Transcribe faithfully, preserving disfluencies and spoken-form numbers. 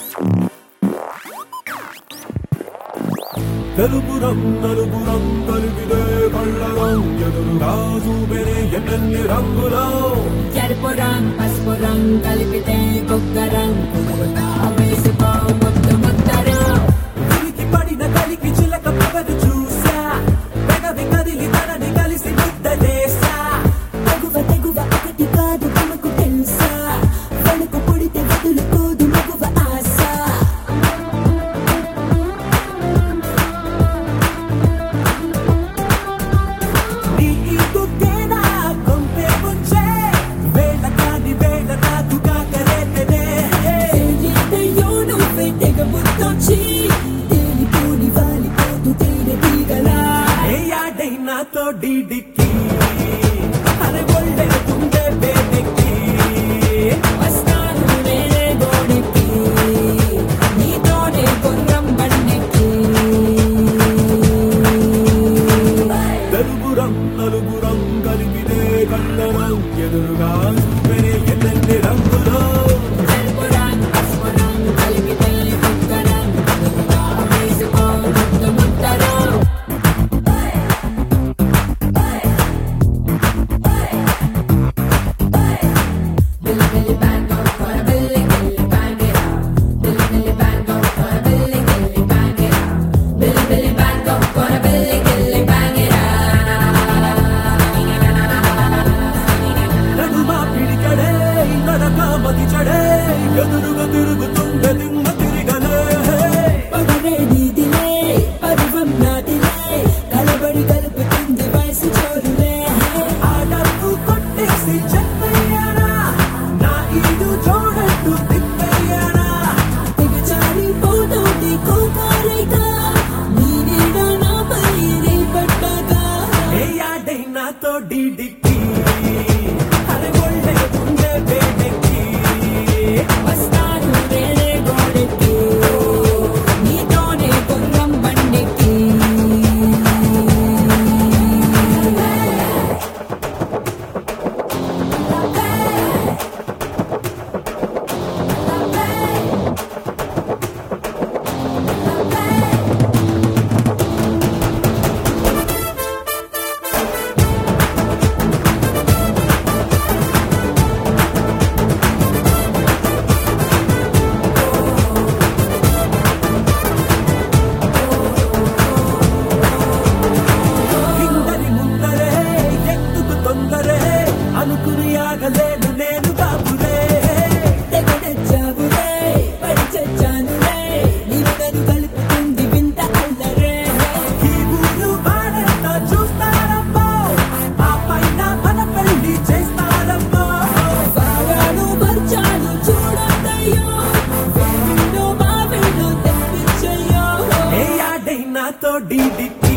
తెలుపురం నలుపురం కలిపితే కళ్ళరం ఎదురుగా చూపెనే ఎన్నెన్ని రంగులో ఎరుపురం పసుపురం కలిపితే కుక్కరం కుదురుగా వేసుకో ముద్దు ముద్దరు ఉనికి పడిన కలికి చిలక పగదు చూసా పెదవి కదిలి తనని కలిసి ముద్దలేసా తెగువ తెగువ ఒకటి కాదు తమకు తెలుసా వణుకు పుడితే వదులుకోదు మగువ ఆశ నీ ఈదుకేనా కొంపే ముంచే వేళ కాని వేళ నాకు కాకరేతనే ఏదయ్యో నువ్వే తెగ ముద్దొచ్చి తేలిపోని వాలిపోతూ తేనె తీగలా ఏ యాడై నాతో డీడికి అరే ఒళ్ళే తుండే బేబెక్కి వస్తాను నేనే గోడెక్కి నీతోనే గుర్రం బండెక్కి తెలుగురం నలుగురం కలిపితే కళ్ళరం ఎదురుగా చూపెనే ఎన్నెన్ని రంగులో ఎరుపురం పసుపురం కలిపితే కుక్కరం కుదురుగా వేసుకో ముద్దు ముద్దరు Billy Billy Bango for a Billy Billy bang it out. Billy Billy Bango for a Billy Billy bang it out. Billy Billy Bango for a Billy Billy bang it out. నడుమా పిడికడే నడక మది చడే ఎదురుగా తిరుగుతుండే దిమ్మ తిరిగలే పదవే నీదిలే పరువం నాదిలే కలబడి కలుపుతుంది వయసు చోరులే ఆడకు కొట్టేసి చెప్పయ్యానా నా ఈడు చూడట్టు తిప్పయ్యానా దిగజారిపోతుంది కోకారైగా నీ నీడ నాపై నీ పట్టాక ఏ యాడై నాతో డీడికి అరే ఒళ్ళే ఉండే బేడెక్కి వస్తాను నేనే గోడెక్కి నీతోనే గుర్రం బండెక్కి ఇందరి ముందరే ఎత్తుకు తొందరే అనుకుని ఆగలేను నేను బాబులే తెగడచ్చావులే పడి చచ్చానులే నిన్ను నన్ను కలుపుతుంది వింత అల్లరే ఈ ఊరు వాడంతా చూస్తారమ్మో ఆ పైన మన పెళ్లి చేస్తారమ్మో బాగాను మర్చాను చూడద్దయ్యో వేణులో మా వేణు తెప్పించయ్యో ఏ యాడై నాతో డీడికి